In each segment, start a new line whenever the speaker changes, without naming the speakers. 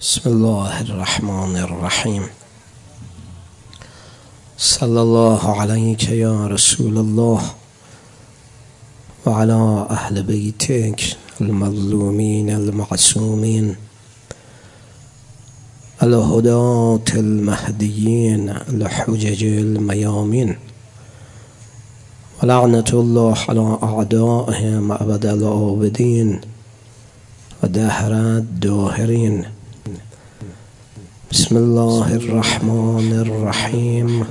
بسم الله الرحمن الرحیم. صلی الله علیک یا رسول الله و علی اهل بیتک المظلومین المعصومین الهداة المهدیین الحجج الميامين ولعنة الله على أعدائهم أبد العابدين ودهر الداهرين. بسم الله الرحمن الرحيم.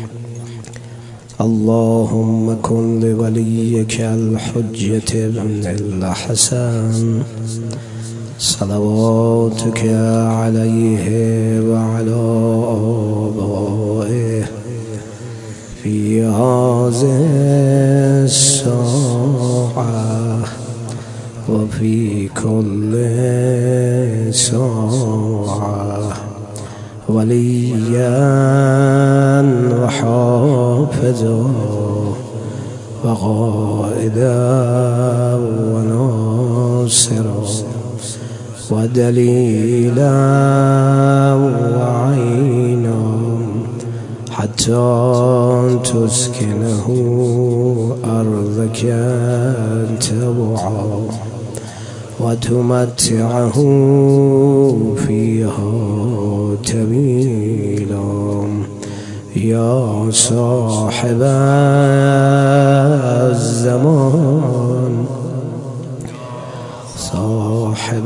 اللهم كن لوليك الحجة بن الحسن صلواتك عليه وعلى آبائه في هذه الساعة وفي كل ساعة وليا وحافظا وقائدا وناصرا ودليلا وعينا حتى تسكنه أرضك تبعا وتمتعه فيها طويلا يا صاحب الزمان صاحب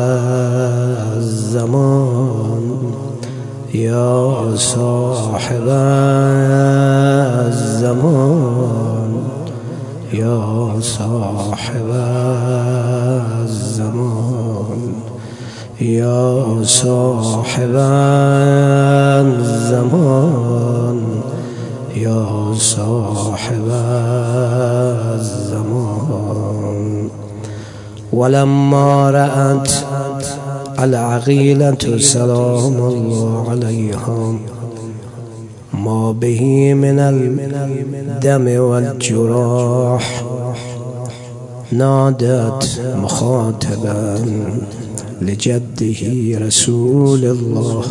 الزمان يا صاحب الزمان يا صاحب الزمان يا صاحب الزمان يا صاحب الزمان. ولما رأت العقيلة سلام الله عليهم ما به من الدم والجراح نادت مخاطبا لجده رسول الله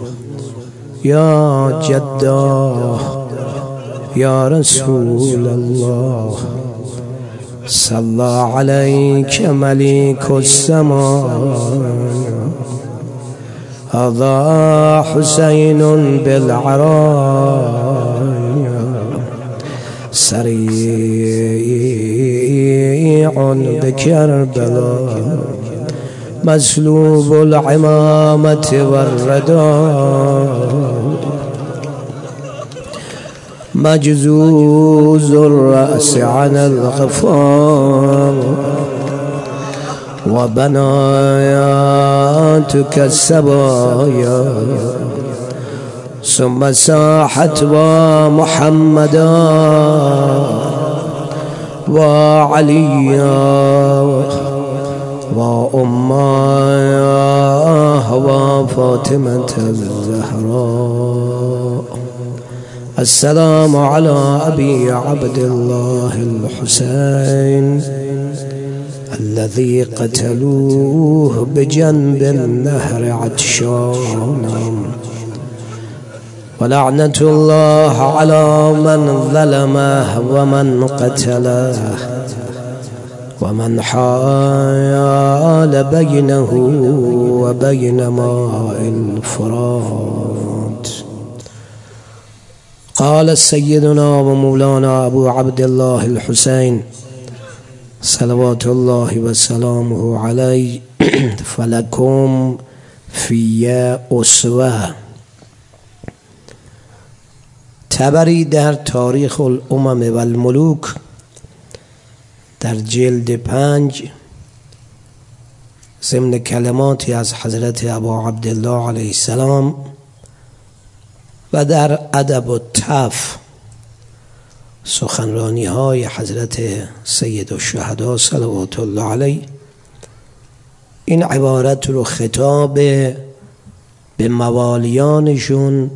يا جده يا رسول الله صلى عليك ملك السماء هذا حسين بالعرايا سريع بكربلاء مسلوب العمامة والرداء مجزوز الرأس عن الغفار وبناياتك السبايا ثم ساحت ومحمدا وعليا وأمايا وفاطمة الزهراء. السلام على أبي عبد الله الحسين الذي قتلوه بجنب النهر عطشانا ولعنة الله على من ظلمه ومن قتله ومن حال بينه وبين ماء الفرات. قال سيدنا ومولانا أبو عبد الله الحسين صلوات الله وسلامه عليه فلكم في أسوة. تبری در تاریخ الامم و الملوک در جلد 5 ضمن کلماتی از حضرت ابا عبدالله علیه السلام و در ادب الطف سخنرانی های حضرت سید الشهدا صلوات الله علیه این عبارت رو خطاب به موالیانشون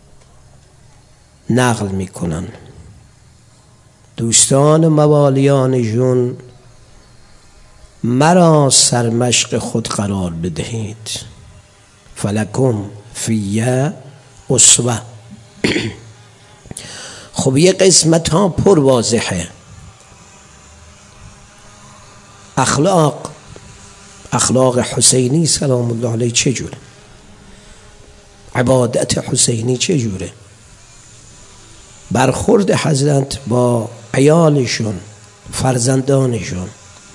نقل میکنن. دوستان موالیانشون مرا سرمشق خود قرار بدهید فلکم فی اسوه. خب یه قسمت ها پر واضحه. اخلاق حسینی سلام الله علیه چجوره؟ عبادت حسینی چجوره؟ برخورد حضرت با عیالشون، فرزندانشون،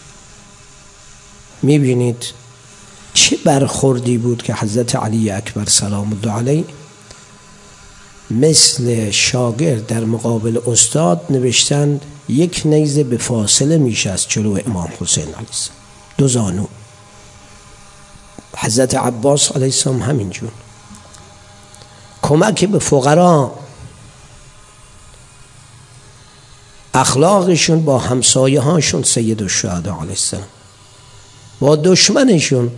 میبینید چه برخوردی بود که حضرت علی اکبر سلام الله علیه مثل شاگرد در مقابل استاد نوشتند یک نیزه به فاصله میشه از جلو امام حسین علیه السلام، 2 زانو. حضرت عباس علیه السلام همینجور. کمک به فقرا، اخلاقشون با همسایه هاشون سید الشهدا علیه السلام، با دشمنشون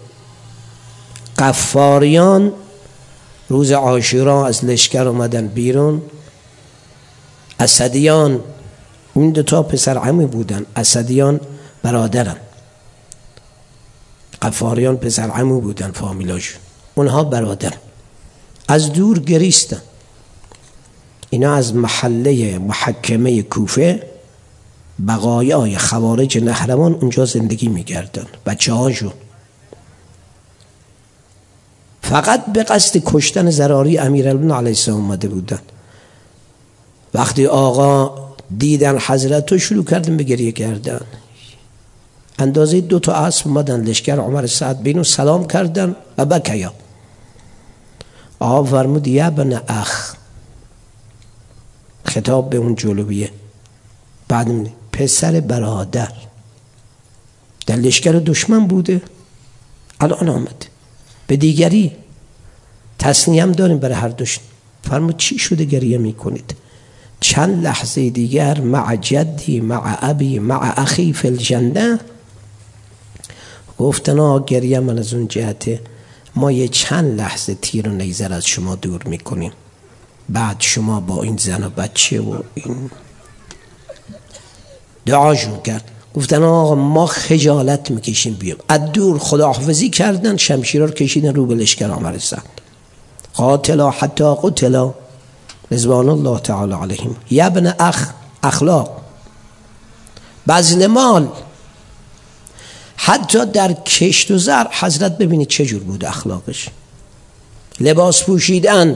قفاریان روز عاشورا از لشکر اومدن بیرون. اسدیان، این 2 پسر عمو بودن، اسدیان برادرن، قفاریان پسر عمو بودن فامیلاشون، اونها برادر. از دور گریستن. اینا از محله محکمه کوفه، بقایای خوارج نهروان اونجا زندگی می‌کردن، بچه‌هاشون فقط به قصد کشتن زراری امیرالمومنین علیه السلام اومده بودن. وقتی آقا دیدن حضرت رو شروع کردن به گریه کردن. اندازه 2 اسب اومدن لشکر عمر سعد بینو سلام کردن و بکیا. آقا فرمود یا ابن اخ، خطاب به اون جلویه، بعد پسر برادر در لشکر دشمن بوده، الان آمده به دیگری. تصنیه هم داریم برای هر دوشون. فرمود چی شده گریه میکنید؟ چند لحظه دیگر مع جدی مع ابی مع اخی فی الجنه. گفتن گریه من از اون جهته ما یه چند لحظه تیر و نیزه از شما دور میکنیم، بعد شما با این زن و بچه و این دعاشون کرد. گفتن آقا ما خجالت میکشیم بیام. از دور خداحافظی کردن، شمشیرها رو کشیدن رو به لشکر عمر سعد. قاتلا حتی قتلا رضوان الله تعالی علیهم. یا ابن اخ، اخلاق، بذل مال، حتی در کشت و زرع حضرت ببینید چه جور بود اخلاقش. لباس پوشیدن.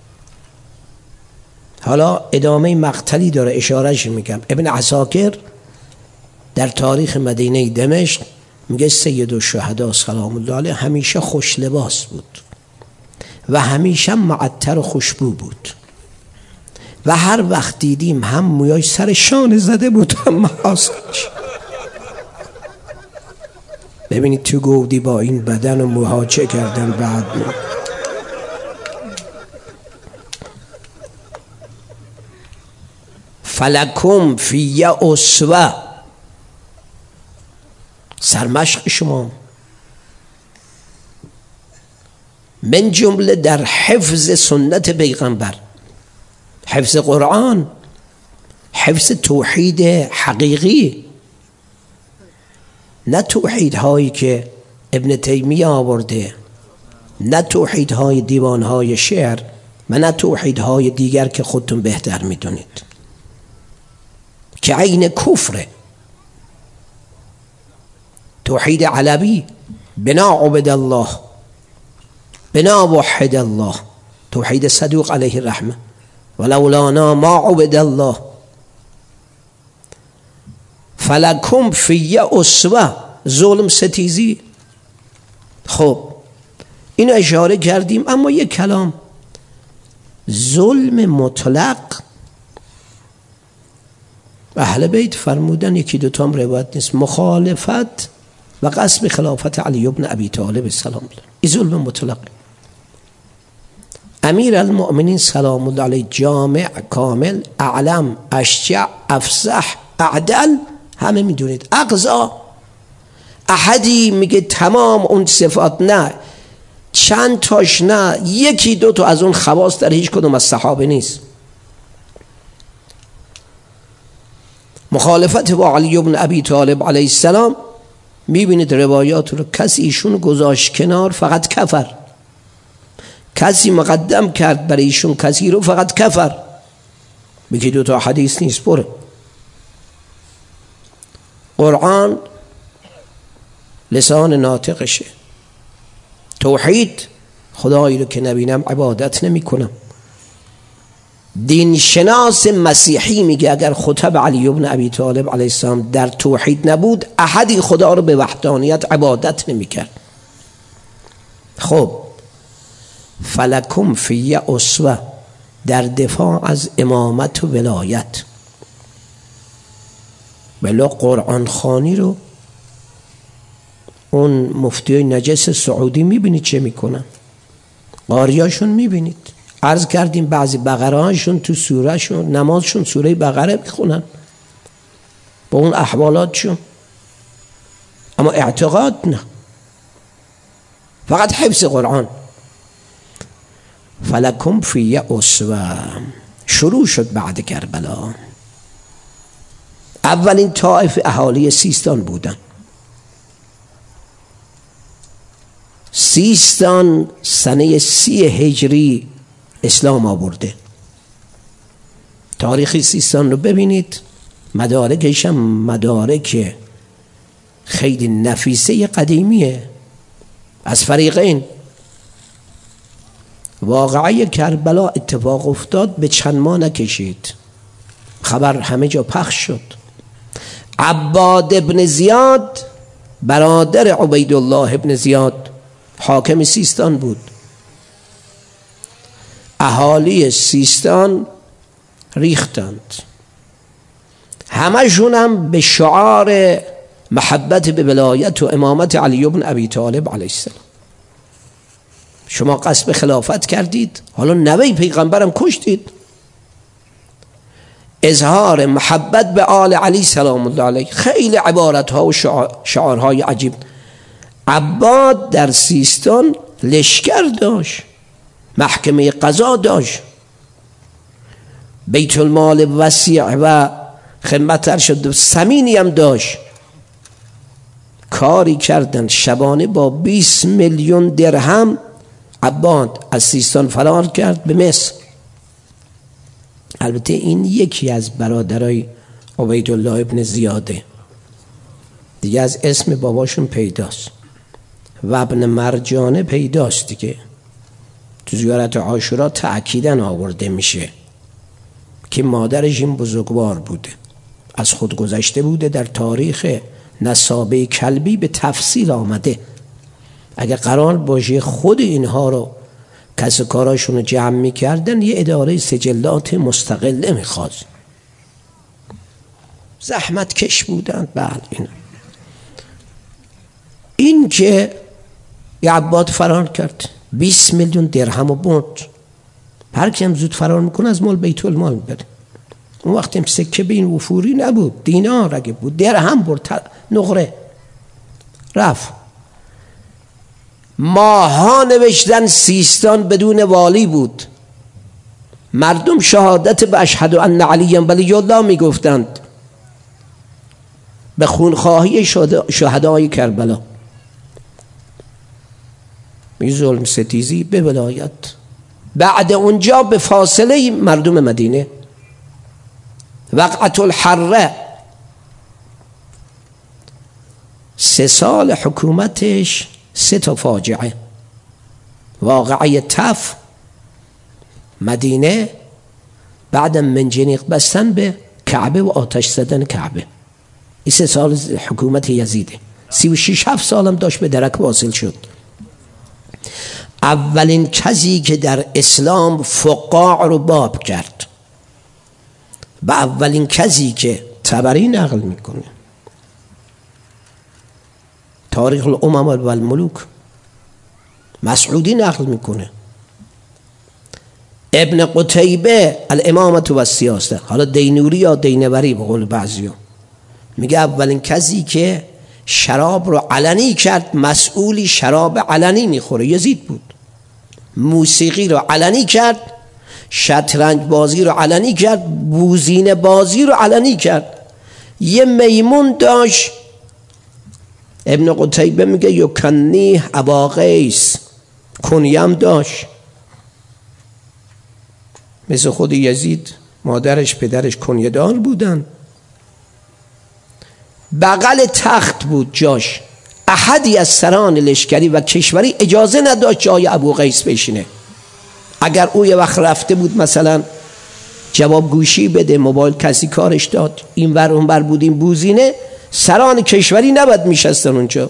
حالا ادامه مقتلی داره، اشارهش میگم. ابن عساکر در تاریخ مدینه دمشق میگه سید الشهدا سلام الله علیه همیشه خوش لباس بود و همیشه معطر و خوشبو بود و هر وقت دیدیم هم مویای سر شانه زده بود هم محاسنش. ببینید تو گودی با این بدن و موها چه کردن بعد. فلکم فی اسوه، سرمشق شما من جمله در حفظ سنت پیغمبر، حفظ قرآن، حفظ توحید حقیقی، نه توحید هایی که ابن تیمیه آورده، نه توحید های دیوان های شعر و نه توحید های دیگر که خودتون بهتر میدونید که عین کفره. توحید علوی، بنا عبد الله، بنا وحد الله، توحید صدوق علیه الرحمه، ولولانا ما عبد الله. فلکم فی اسوه، ظلم ستیزی. خب اینو اشاره کردیم، اما یک کلام، ظلم مطلق اهل بیت فرمودن، یکی دو تا هم روایت نیست، مخالفت و قصد خلافت علی ابن ابی طالب سلام الله، این ظلم مطلق. امیر المؤمنین سلام الله علیه جامع، کامل، اعلم، اشجع، افصح، اعدل، همه میدونید. اقضا، احدی میگه تمام اون صفات نه، چند تاش نه، یکی دو تا از اون خواص در هیچ کدوم از صحابه نیست. مخالفت با علی ابن ابی طالب علیه السلام، میبینید روایات رو کسی ایشون گذاشت کنار، فقط کفر. کسی مقدم کرد برای ایشون کسی رو فقط کفر. بگی 2 تا حدیث نیست، برو قرآن لسان ناطقشه. توحید خدایی رو که نبینم عبادت نمی کنم. دین شناس مسیحی میگه اگر خطب علی ابن ابی طالب علیه السلام در توحید نبود احدی خدا رو به وحدانیت عبادت نمی کرد. خب فلکم فی اسوه در دفاع از امامت و ولایت. بلا قرآن خوانی رو اون مفتی نجس سعودی میبینید چه میکنن، قاریاشون میبینید. عرض کردیم بعضی بقره هاشون تو سوره شون نمازشون سوره بقره میخونن با اون احوالاتشون، اما اعتقاد نه، فقط حفظ قرآن. فلکم فی اسوه شروع شد بعد کربلا. اولین طائف اهالی سیستان بودن. سیستان سنه 30 هجری اسلام آورده. تاریخ سیستان رو ببینید، مدارکش هم مدارک خیلی نفیسه قدیمیه از فریقین. واقعه کربلا اتفاق افتاد به چند ماه نکشید، خبر همه جا پخش شد. عباد ابن زیاد برادر عبیدالله ابن زیاد حاکم سیستان بود. اهالی سیستان ریختند، همشون هم به شعار محبت به ولایت و امامت علی ابن ابی طالب علیه السلام. شما قصد خلافت کردید، حالا نوه پیغمبرم کشتید. اظهار محبت به آل علی سلام الله علیه، خیلی عبارتها و شعارهای عجیب. عباد در سیستان لشکر داشت، محکمه قضا داشت، بیت المال وسیع و خدمت ارشد ثمینی هم داشت. کاری کردن شبانه با 20 میلیون درهم عباد از سیستان فرار کرد به مصر. البته این یکی از برادرای عبیدالله ابن زیاده، دیگه از اسم باباشون پیداست و ابن مرجانه پیداست دیگه. تو زیارت عاشورا تأکیداً آورده میشه که مادرش این بزرگوار بوده، از خود گذشته بوده. در تاریخ نسابه کلبی به تفصیل آمده. اگر قرار باشه خود اینها رو کس کاراشون رو جمع میکردن یه اداره سجلات مستقله میخواد. زحمت کش بودن. بله این که یه عباد فرار کرد، 20 میلیون درهم و برد. هر کی هم زود فرار میکنه از مال بیت المال بره. اون وقت هم سکه به این وفوری نبود، دینار اگه بود درهم برد، نقره رفت. ماها نوشتن سیستان بدون والی بود، مردم شهادت به اشهد ان علی ولی الله میگفتند به خونخواهی شهدای کربلا. این ظلم ستیزی به ولایت. بعد اونجا به فاصله مردم مدینه وقعت الحره 3 سال حکومتش 3 تا فاجعه. واقعه تف، مدینه، بعد منجنیق بستن به کعبه و آتش زدن کعبه. این 3 سال حکومت یزیده. 36-7 سالم داشت به درک واصل شد. اولین کسی که در اسلام فقاع رو باب کرد و اولین کسی که طبری نقل میکنه، تاریخ الامم و الملوک مسعودی نقل میکنه، ابن قتیبه الامامت و السیاسه، حالا دینوری یا دینوری به قول بعضیا، میگه اولین کسی که شراب رو علنی کرد، مسئولی شراب علنی میخوره یزید بود. موسیقی رو علنی کرد، شطرنج بازی رو علنی کرد، بوزینه بازی رو علنی کرد. یه میمون داشت، ابن قتیبه میگه یکنی ابا قیس، کنیم داشت مثل خود یزید مادرش پدرش کنیه‌دار بودن، بغل تخت بود جاش. احدی از سران لشکری و کشوری اجازه نداشت جای ابو قیس بشینه. اگر او یه وقت رفته بود مثلا جواب گوشی بده، موبایل کسی کارش داد، این ور اون ور بود این بوزینه، سران کشوری نباید میشستن اونجا.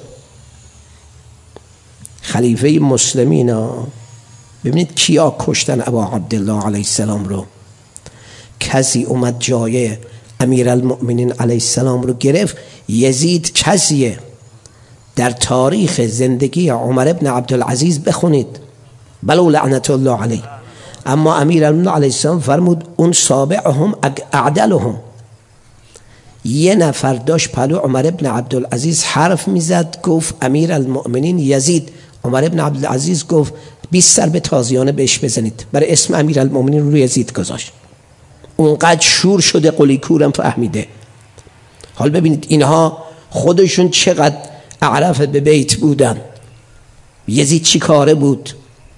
خلیفه مسلمین ها ببینید کیا کشتن ابا عبدالله علیه السلام رو. کسی اومد جای امیرالمؤمنین علیه السلام رو گرفت. یزید کسیه در تاریخ زندگی عمر ابن عبدالعزیز بخونید، بلو لعنت الله علیه، اما امیرالمؤمنین علیه السلام فرمود اون سابعهم اعدلهم. یه نفر داشت پلو عمر ابن عبدالعزیز حرف میزد، گفت امیرالمؤمنین یزید. عمر ابن عبدالعزیز گفت 20 سر به تازیانه بهش بزنید. برای اسم امیرالمؤمنین رو یزید گذاشت. اونقدر شور شده قلی کورم فهمیده. حال ببینید اینها خودشون چقدر اعرف به بیت بودن. یزید چی کاره بود؟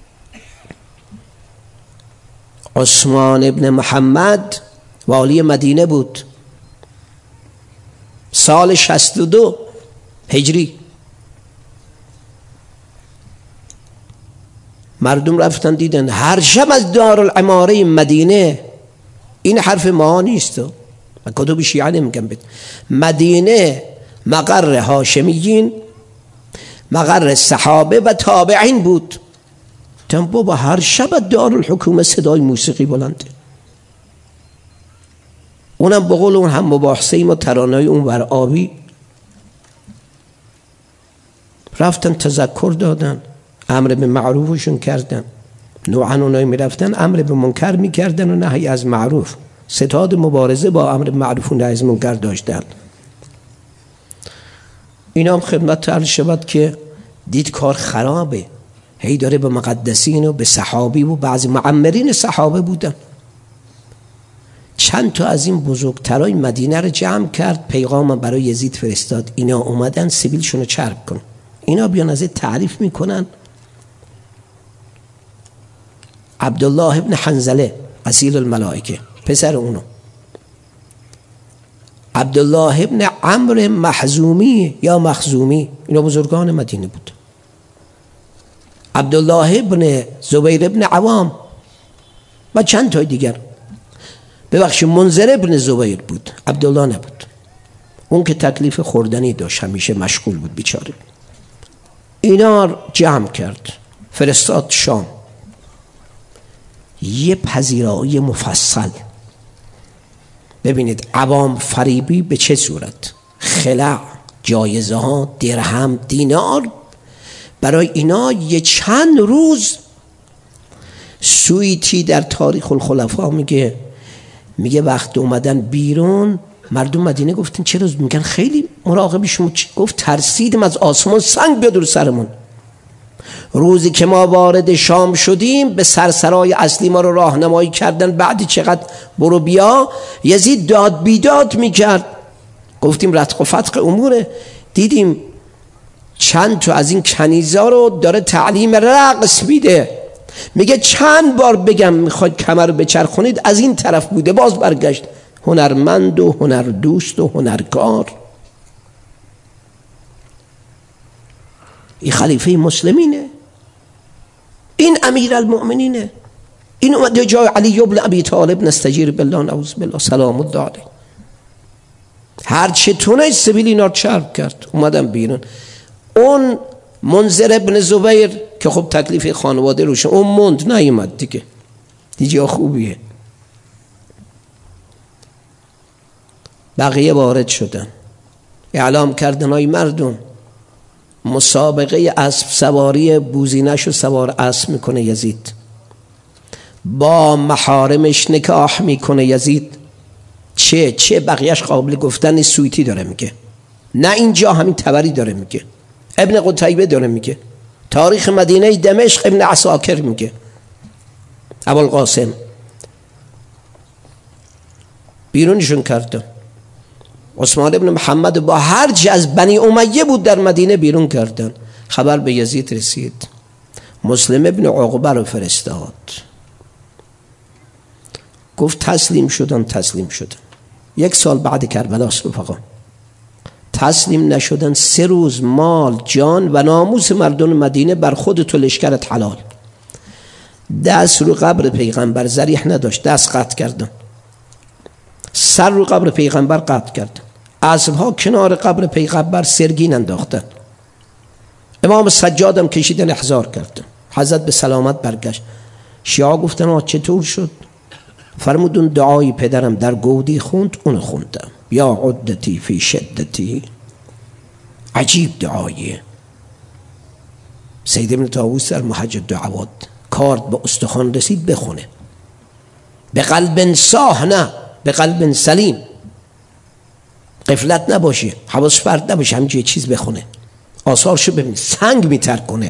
عثمان ابن محمد والی مدینه بود سال 62 هجری. مردم رفتن دیدن هر شب از دارالعماره مدینه، این حرف ما نیست، من کتب شیعه نمیگم، مدینه مقر هاشمیین، مقر صحابه و تابعین بود. بابا هر شب دارالحکومه صدای موسیقی بلنده. اونم بقول اون هم مباحثه ما ترانه‌ای اون ور آبی. رفتن تذکر دادن، امر به معروفشون کردن. نوعا اونایی میرفتن امر به منکر میکردن و نهی از معروف. ستاد مبارزه با امر به معروف و نهی از منکر داشتن. اینا هم خدمت عرض شود که دید کار خرابه، هی داره به مقدسین و به صحابی و بعضی معمرین صحابه بودن. چند تا از این بزرگترای مدینه رو جمع کرد، پیغام برای یزید فرستاد اینا اومدن سبیلشون رو چرب کن. اینا بیان از تعریف میکنن. عبدالله ابن حنظله اصیل الملائکه پسر اونو، عبدالله ابن عمرو مخزومی یا مخزومی، اینا بزرگان مدینه بود. عبدالله ابن زبیر ابن عوام و چند تای دیگر. ببخشید منذر ابن زبیر بود، عبدالله نبود. اون که تکلیف خوردنی داشت همیشه مشغول بود بیچاره. اینا جمع کرد فرستاد شام. یه پذیرایی مفصل. ببینید عوام فریبی به چه صورت، خلع، جایزه ها، درهم، دینار، برای اینا یه چند روز. سویتی در تاریخ الخلفا میگه وقت اومدن بیرون مردم مدینه گفتن چرا؟ میگن خیلی مراقبشون. گفت ترسیدم از آسمان سنگ بیاد رو سرمون. روزی که ما وارد شام شدیم به سرسرای اصلی ما رو راهنمایی کردن، بعدی چقدر برو بیا، یزید داد بیداد میکرد. گفتیم رتق و فتق اموره. دیدیم چند تا از این کنیزا رو داره تعلیم رقص میده. میگه چند بار بگم میخواید کمر رو بچرخونید، از این طرف بوده باز برگشت. هنرمند و هنردوست و هنرکار. این خلیفه مسلمینه، این امیرالمؤمنینه. این اومده جای علی ابن ابی طالب نستجیر بالله نعوذ بالله سلام الله علیه. هر چه تونه سبیل اینا چرب کرد. اومدن بیرون. اون منذر ابن زبیر که خب تکلیف خانواده روشه، اون موند نیومد دیگه. دیگه خوبیه. بقیه وارد شدن، اعلام کردن های مردم مسابقه اسب سواری بوزینش و سوار اسب میکنه یزید، با محارمش نکاح میکنه یزید. چه بقیهش قابل گفتن سویتی داره میگه، نه اینجا همین تبری داره میگه، ابن قتیبه داره میگه، تاریخ مدینه دمشق ابن عساکر میگه، ابوالقاسم. بیرونشون کردن. عثمان ابن محمد با هر چی از بنی امیه بود در مدینه بیرون کردن. خبر به یزید رسید. مسلم ابن عقبه رو فرستاد. گفت تسلیم شدن. 1 سال بعد کربلاست رفقا. تسلیم نشدن 3 روز مال، جان و ناموس مردم مدینه بر خودت و لشکرت حلال. دست رو قبر پیغمبر ذریح نداشت، دست قطع کردن. سر رو قبر پیغمبر قطع کردن. اسبها کنار قبر پیغمبر سرگین انداختن. امام سجادم کشیدن احضار کردن. حضرت به سلامت برگشت. شیعه گفتن چطور شد؟ فرمود اون دعای پدرم در گودی خوند، اون خوندم. یا عدتی فی شدتی. عجیب دعاییه. سید ابن طاووس در محج الدعوات کارد به استخوان رسید بخونه. به قلب صاح، نه به قلب سلیم. غفلت نباشه، حواس پرت نباشه، همینجوری چیز بخونه. آثارشو ببین، سنگ میتر کنه.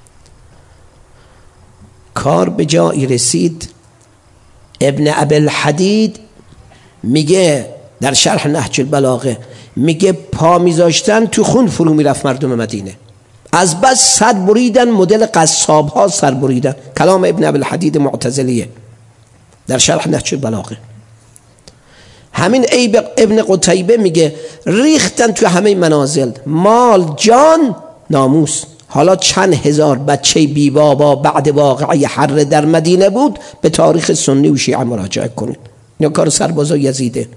کار به جایی رسید. ابن ابوالحدید میگه در شرح نهج البلاغه، میگه پا میذاشتن تو خون فرو میرفت مردم مدینه. از بس سر بریدن، مدل قصاب ها سر بریدن. کلام ابن ابوالحدید معتزلیه در شرح نهج البلاغه. همین ابن قتیبه میگه ریختن تو همه منازل، مال، جان، ناموس. حالا چند هزار بچه بی بابا بعد واقعه حره در مدینه بود، به تاریخ سنی و شیعه مراجعه کنید. یا کار سربازا یزیده.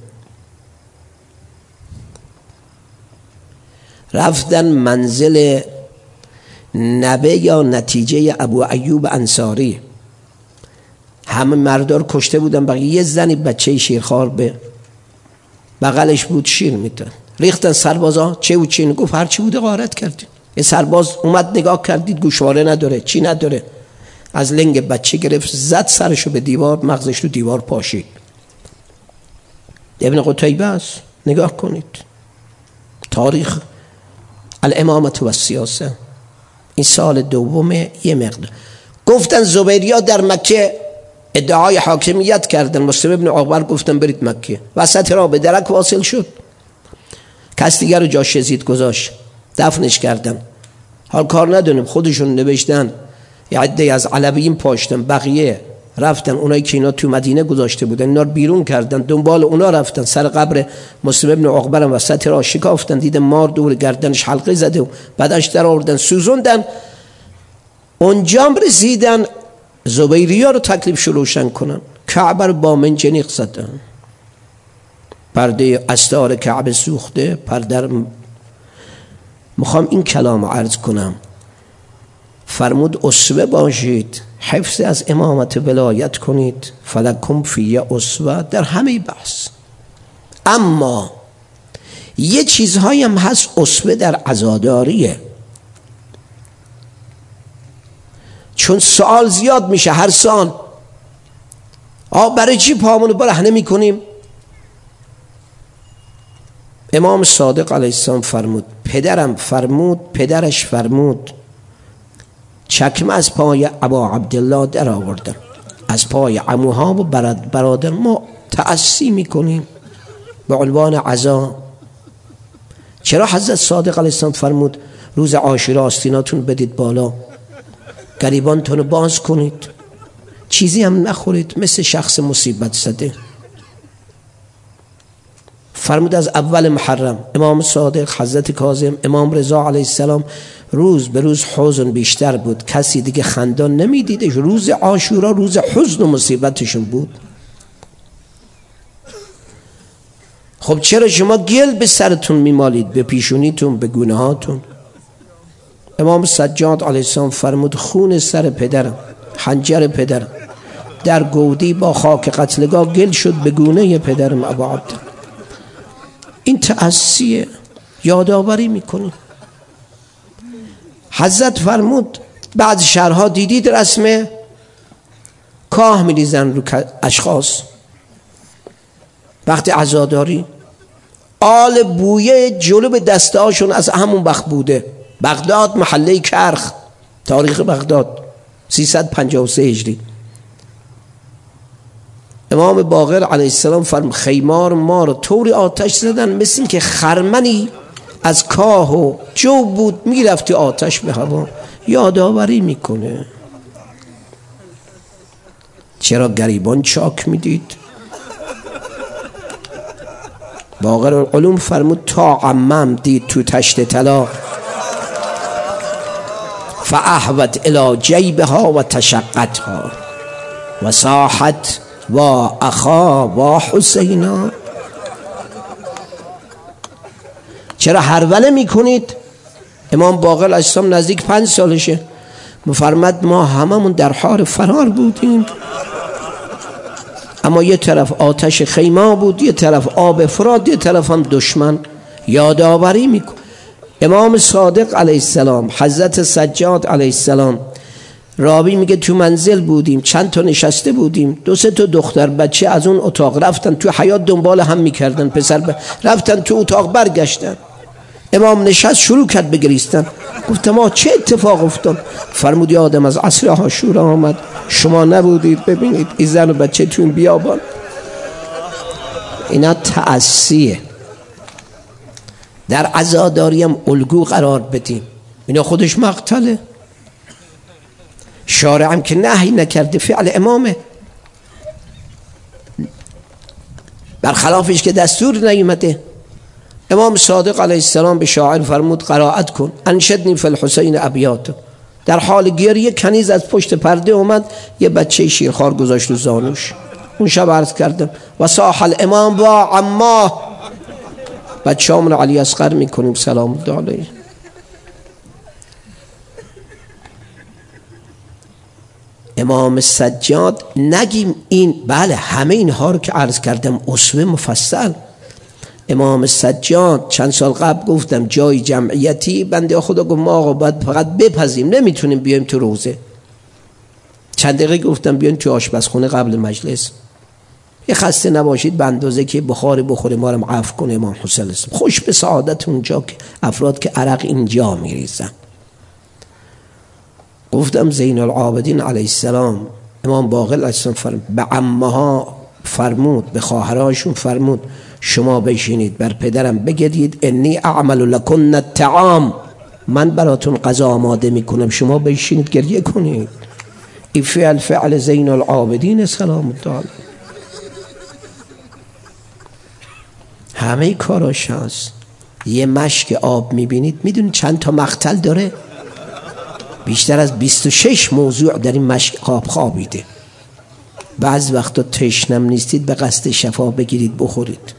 رفتن منزل نبه یا نتیجه ابو ایوب انصاری. همه مردار کشته بودن، بقیه یه زنی بچه شیرخوار به بغلش بود، شیر میدن. ریختن سربازا چه و چی، گفت هر چی بوده غارت کردید. یه سرباز اومد نگاه کردید، گوشواره نداره، چی نداره، از لنگ بچه گرفت زد سرشو به دیوار، مغزش رو دیوار پاشید. ابن قتیبه است، نگاه کنید. تاریخ الامامت و سیاسه. این سال دومه. یه مقدار گفتن زبیریا در مکه ادعای حاکمیت کردن. مسلم ابن عقبه گفتن برید مکه. وسط را به درک واصل شد، کس دیگر رو جاش یزید گذاشت، دفنش کردن. حال کار ندونیم، خودشون نوشتن یه عده از علویین پاشتن، بقیه رفتن اونایی که اینا تو مدینه گذاشته بودن اینا رو بیرون کردن، دنبال اونا رفتن، سر قبر مسلم ابن عقبه وسط را شکافتن، دیدن مار دور گردنش حلقه زده و بعدش در آوردن سوزوندن. اونجام رسیدن زبیریا رو تکلیفش روشن کنن. کعبه رو با منجنیق زدن، پرده استار کعبه سوخته. پرده میخوام این کلام عرض کنم. فرمود اسوه باشید، حفظ از امامت ولایت کنید، فلکم فی اسوه در همه بحث. اما یه چیزهایی هم هست اسوه در عزاداریه. چون سوال زیاد میشه هر سال، برای چی پامونو برهنه میکنیم؟ امام صادق علیه السلام فرمود، پدرش فرمود چکمه از پای ابا عبدالله در آوردن، از پای عموها و برادر ما تأسی میکنیم به عنوان عزا. چرا حضرت صادق علیه السلام فرمود روز عاشورا آستیناتون بدید بالا، گریبانتون باز کنید، چیزی هم نخورید مثل شخص مصیبت زده. فرمود از اول محرم امام صادق، حضرت کاظم، امام رضا علیه السلام روز به روز حزن بیشتر بود، کسی دیگه خندان نمیدیدش. روز عاشورا روز حزن و مصیبتشون بود. خب چرا شما گل به سرتون میمالید، به پیشونیتون، به گونه هاتون؟ امام سجاد علیه السلام فرمود خون سر پدرم، حنجر پدرم در گودی با خاک قتلگاه گل شد به گونه پدرم ابو عبد. این تأسیه، یادآوری میکنی. حضرت فرمود بعد شهرها دیدید رسم کاه میریزن رو اشخاص وقتی عزاداری، آل بویه جلو به دسته هاشون از همون وقت بوده. بغداد محله کرخ، تاریخ بغداد 353 هجری. امام باقر علیه السلام فرمود خیمار ما رو طوری آتش زدن مثل این که خرمنی از کاه و جو بود میرفتی آتش به هوا. یادآوری میکنه. چرا گریبان چاک میدید؟ باقر العلوم فرمود تا عمم دید تو تشت طلا فاحوت الى جیبها و تشقتها و صاحت و اخا و حسینا. چرا هروله میکنید؟ امام باقر علیه السلام نزدیک 5 سالشه. مفرمد ما هممون در حال فرار بودیم، اما یه طرف آتش خیمه بود، یه طرف آب فرات، یه طرف هم دشمن. یادآوری میکن. امام صادق علیه السلام، حضرت سجاد علیه السلام، راوی میگه تو منزل بودیم، چند تا نشسته بودیم، 2-3 تا دختر بچه از اون اتاق رفتن تو حیاط دنبال هم میکردن، رفتن تو اتاق برگشتن. امام نشست شروع کرد بگریستن. گفتم ما چه اتفاق افتاد؟ فرمود آدم از عصر عاشورا آمد، شما نبودید ببینید این زن و بچه تو این بیابان. اینا تأسیه. در عزاداری هم الگو قرار بدیم. اینا خودش مقتله. شارع هم که نهی نکرده، فعل امامه. برخلافش که دستور نیومده. امام صادق علیه السلام به شاعر فرمود قرائت کن، انشدنی فی الحسین ابیات. در حال گریه کنیز از پشت پرده اومد، یه بچه شیرخوار گذاشت رو زانوش. اون شب عرض کردم و صاح الامام و عماه. بچه همون علی اصغر میکنیم سلام الله علیه. امام سجاد نگیم این، بله همه اینها رو که عرض کردم اسوه مفصل. امام سجاد چند سال قبل گفتم جای جمعیتی، بنده خدا گفت ما آقا باید فقط بپزیم، نمیتونیم بیایم تو روزه. چند دقیقه گفتم بیاین تو آشپزخونه قبل مجلس، یه خسته نباشید به اندازه که بخاری بخوره ما رو عفو کنه امام حسین اسلام. خوش به سعادت اونجا که افراد که عرق اینجا میریزن. گفتم زین العابدین علیه السلام، امام باقر علیه السلام فرمود به عمها فرمود، به خواهراشون فرمود شما بشینید بر پدرم بگید انی اعمل لکن الطعام، من براتون غذا آماده میکنم، شما بشینید گریه کنید. این فعل زین العابدین سلام الله علیه. همه کاراش هست. یه مشک آب میبینید، میدونید چند تا مقتل داره؟ بیشتر از 26 موضوع در این مشک آب خوابیده. بعض وقتا تشنم نیستید به قصد شفا بگیرید بخورید.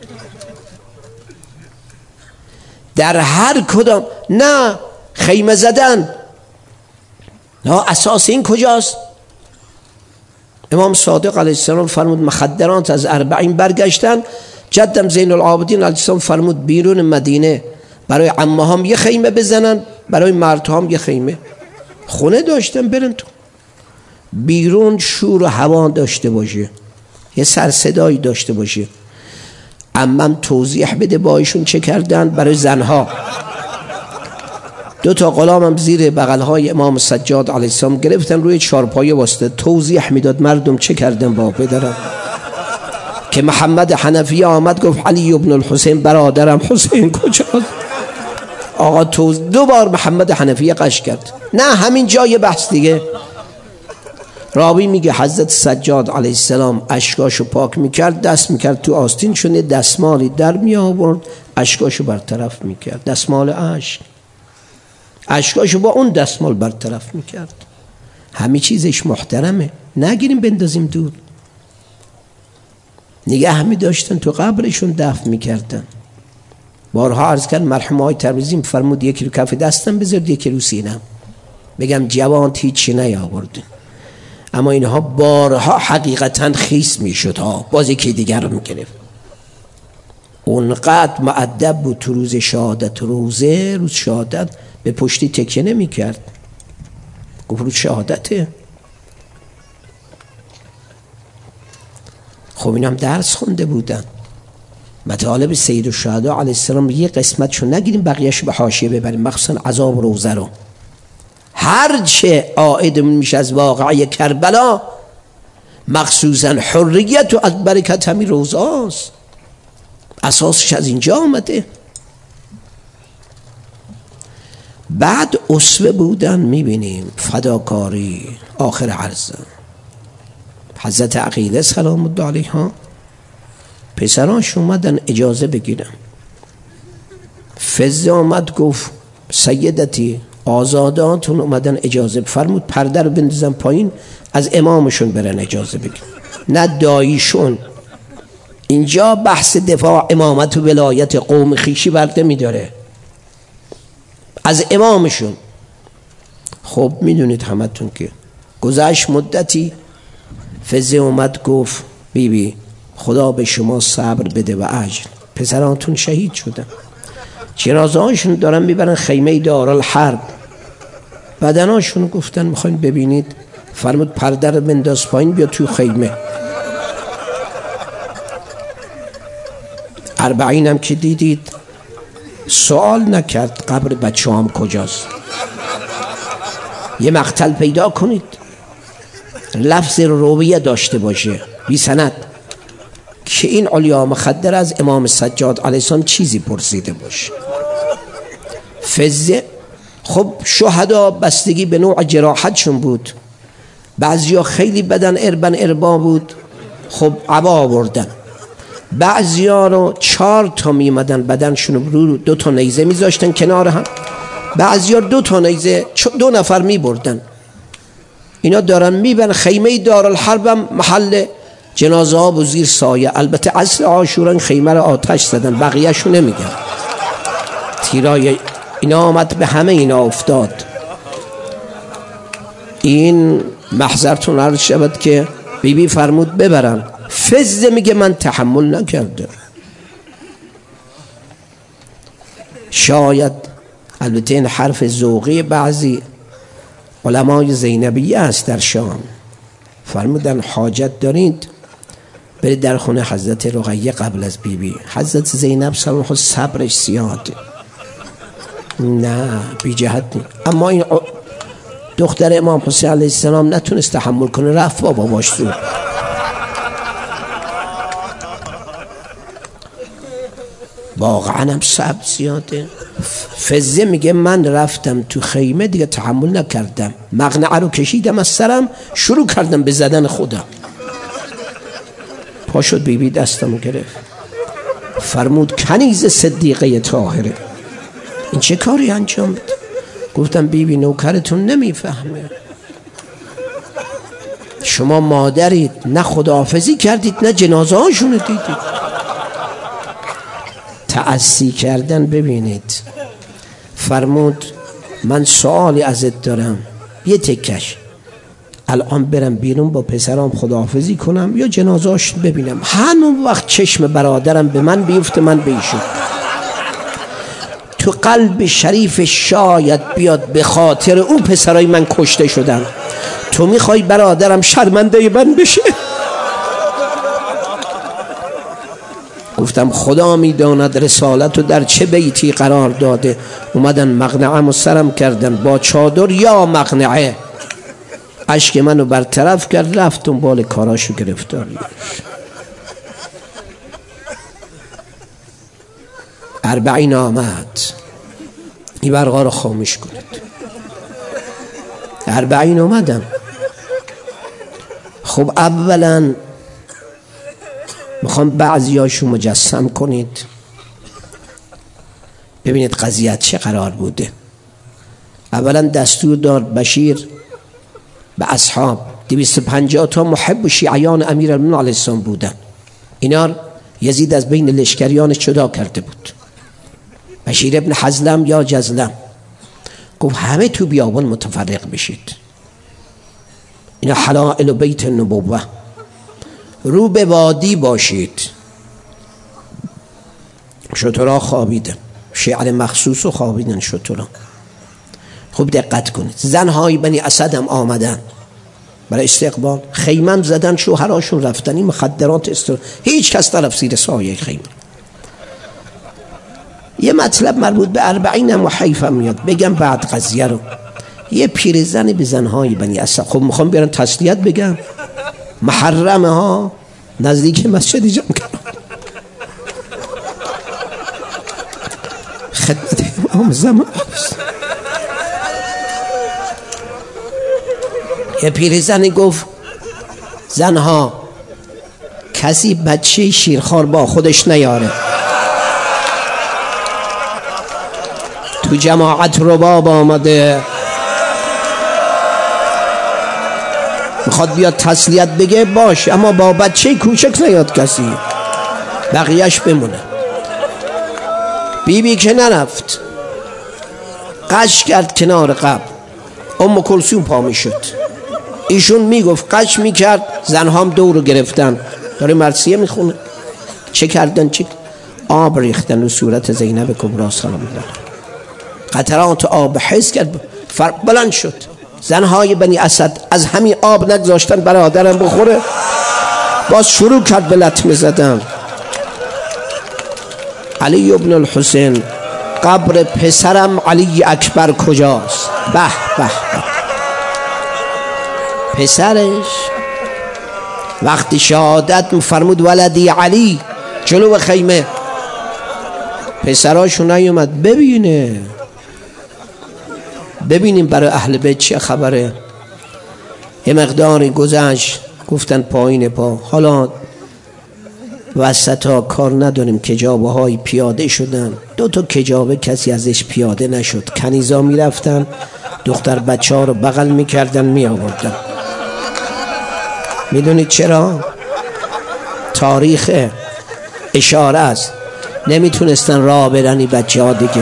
در هر کدام نه خیمه زدن، نه اساس این کجاست؟ امام صادق علیه السلام فرمود مخدرات از 40 برگشتن. جدم زین العابدین علیه السلام فرمود بیرون مدینه برای عمه هم یه خیمه بزنن، برای مرد هم یه خیمه. خونه داشتن برن تو بیرون، شور و هوا داشته باشه، یه سر صدایی داشته باشه. عمم توضیح بده با ایشون چه کردن برای زنها. 2 تا غلامم زیر بغلهای امام سجاد علیه السلام گرفتن، روی چارپایه واسطه توضیح میداد مردم چه کردن با پدرم. که محمد حنفیه آمد گفت علی ابن الحسین برادرم، حسین کجاست؟ آقا 2 بار محمد حنفیه قش کرد. نه همین جای بحث دیگه. راوی میگه حضرت سجاد علیه السلام اشکاشو پاک میکرد، دست میکرد تو آستین شونه، دستمالی در می آورد اشکاشو برطرف میکرد. دستمال اشکاشو با اون دستمال برطرف میکرد. همه چیزش محترمه، نگیریم بندازیم دور. نگه می داشتن تو قبرشون دفن میکردن. بارها عرض کرد مرحوم آقای تبریزی فرمود یکی رو کف دستم بذارد یکی رو سینم، بگم جوان هیچی نیاوردن. اما اینها بارها حقیقتا خیس میشد ها، باز یکی دیگر رو میگرفت. اونقدر مؤدب بود تو روز شهادت. روز شهادت به پشتی تکیه نمیکرد، گفت روز شهادته. خب اینا هم درس خونده بودن. مطالب سید الشهدا علیه السلام یه قسمتشو نگیریم بقیهش به حاشیه ببریم، مخصوصا عذاب روزه رو. هر چه عائد میشه از واقعه کربلا، مخصوصا حریت و از برکت همین روزاست، اساسش از اینجا آمده. بعد اسوه بودن میبینیم، فداکاری. آخر عرض حضرت عقیله سلام الله علیها پسراش اومدن اجازه بگیرن. فزه آمد گفت سیدتی آزاداتون اومدن اجازه، فرمود پرده رو بندازن پایین از امامشون برن اجازه بگیرن، نه داییشون. اینجا بحث دفاع امامت و ولایت قوم خیشی برده میداره، از امامشون. خب میدونید همتون که گذشت مدتی، فزه اومد گفت بیبی خدا به شما صبر بده و اجر، پسرانتون شهید شدن، جنازه هاشون دارن میبرن خیمه دارالحرب، بدناشون گفتن میخواین ببینید، فرمود پرده رو بنداز پایین بیا توی خیمه. 40 هم که دیدید سوال نکرد قبر بچه هم کجاست، یه مقتل پیدا کنید لفظ رویه داشته باشه بی سند که این علیا مخدر از امام سجاد علیه السلام چیزی پرسیده باشه. فزه خب شهدا بستگی به نوع جراحتشون بود، بعضیا خیلی بدن اربا بود، خب عبا آوردن، بعضیا رو 4 تا میمدن بدنشون رو 2 تا نیزه میذاشتن کنار هم، بعضیا 2 تا نیزه 2 نفر میبردن. اینا دارن میبرن خیمه دارالحرب هم محل جنازه ها و زیر سایه. البته عصر عاشورا خیمه رو آتش زدن، بقیه‌شو نمیگن. تیرای اینا آمد به همه اینا افتاد. این محضرتون عرض شود که بیبی فرمود ببرن. فزه میگه من تحمل نکرده. شاید البته این حرف ذوقی بعضی علمای زینبیه است در شام، فرمودن حاجت دارید برید در خونه حضرت رقیه قبل از بیبی. حضرت زینب سلام خود صبرش زیاده، نه بی جهت نیست. اما این دختر امام حسین علیه السلام نتونست تحمل کنه، رفت با باباش زود. واقعا هم صبر زیاده. فزه میگه من رفتم تو خیمه دیگه تحمل نکردم، مقنعه رو کشیدم از سرم، شروع کردم به زدن خودم. پا شد بیبی دستم گرفت، فرمود کنیز صدیقه طاهره این چه کاری انجام بده؟ گفتم بیبی نوکرتون نمیفهمه، شما مادرید، نه خداحافظی کردید نه جنازه هاشون رو دیدید. تعصی کردن. ببینید فرمود من سوالی ازت دارم، یه تکش، الان برم بیرون با پسرام خداحافظی کنم یا جنازه‌اش ببینم؟ همون وقت چشم برادرم به من بیفته، من به ایشون. تو قلب شریف شاید بیاد به خاطر اون پسرای من کشته شدن، تو میخوای برادرم شرمنده من بشه؟ گفتم خدا میداند رسالت رو در چه بیتی قرار داده. اومدن مقنعه سرم کردن با چادر یا مقنعه، اشک منو برطرف کرد، رفت دنبال کاراشو گرفتاری. 40 آمد، این برقا رو خاموش کنید. 40 اومدم. خب اولا میخوام بعضیاشو مجسم کنید ببینید قضیت چه قرار بوده. اولا دستور داد بشیر به اصحاب 250 تا محب و شیعیان امیرالمومنین علیه السلام بودن، اینا یزید از بین لشکریانش جدا کرده بود. بشیر ابن حزلم یا جزلم گفت همه تو بیابان متفرق بشید، اینا حلائل بیت النبوه، رو به وادی باشید. شترها خوابیدن، شعر مخصوص و خوابیدن شترها. خوب دقت کنید، زنهای بنی اسد هم آمدن برای استقبال، خیمم زدن، شوهراشون رفتن، این مخدرات هیچ کس طرف زیر سایه خیمه. یه مطلب مربوط به 40 هم و حیفم میاد بگم بعد قضیه رو. یه پیرزنی به زنهای بنی اسد، خب میخوام بیارن تسلیت بگم، محرمه ها، نزدیک مسجد جمع کردن، خدمت امام زمان. یه پیرزنی گفت زنها کسی بچه شیرخوار با خودش نیاره. تو جماعت رباب آمده میخواد بیاد تسلیت بگه، باش، اما با بچه کوچک نیاد کسی، بقیهش بمونه. بیبی که نرفت، قش کرد کنار قبر. ام کلثوم پا میشد، ایشون میگفت، قش میکرد، زنهام دورو گرفتن، داره مرثیه میخونه. چه کردن؟ چه آب ریختن رو صورت زینب کبری سلام الله، قطرات آب حس کرد، بلند شد. زنهای بنی اسد از همین آب نگذاشتن برادرم بخوره، باز شروع کرد به لطمه زدن. علی ابن الحسین، قبر پسرم علی اکبر کجاست؟ به به. پسرش وقتی شهادت فرمود ولدی علی جلو خیمه، پسراشو نیومد ببینه، ببینیم برای اهل بیت چه خبره. یه مقداری گذشت، گفتن پایین پا، حالا وسطا کار نداریم، کجابه های پیاده شدن، 2 تا کجابه کسی ازش پیاده نشد، کنیزا میرفتن دختر بچه ها رو بغل میکردن می آوردن. میدونید چرا؟ تاریخ اشاره است، نمیتونستن راه برنی بچه ها دیگه.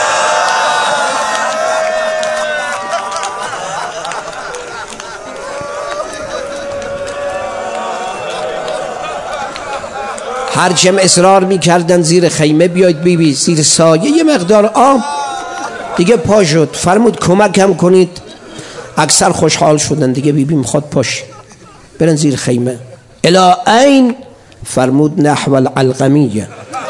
هرچم اصرار میکردن زیر خیمه بیاید بیبی، زیر سایه یه مقدار آب دیگه پا شد، فرمود کمکم کنید. اکثر خوشحال شدن دیگه، بیبی میخواد پاش برن زیر خیمه. الی این؟ فرمود نحو العلقمیه.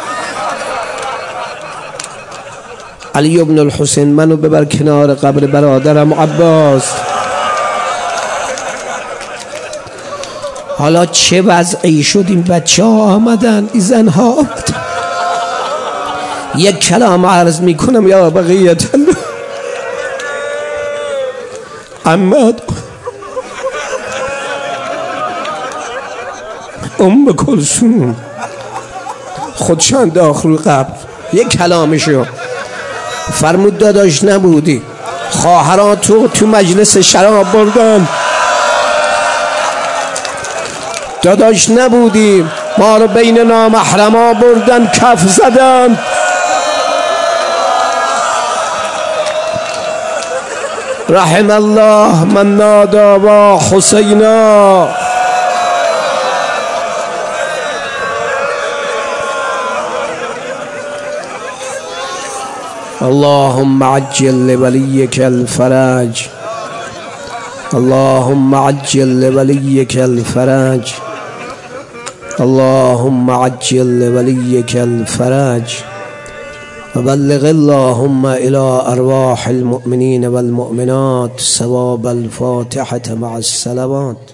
علی ابن الحسین، منو ببر کنار قبر برادرم عباس. حالا چه وضعی شد؟ این بچه ها آمدن، این زن ها آمدن. یک کلام عرض میکنم یا بقیت الله، احمد ام کلثوم خودشان داخل قبر، یک کلامشو فرمود داداش نبودی، خواهران تو مجلس شراب بردن، داداش نبودی، ما رو بین نامحرما بردن، کف زدن. رحم الله من نادا با حسینا. اللهم عجل لوليك الفرج، اللهم عجل لوليك الفرج، اللهم عجل لوليك الفرج، وبلغ اللهم إلى أرواح المؤمنين والمؤمنات ثواب الفاتحة مع الصلوات.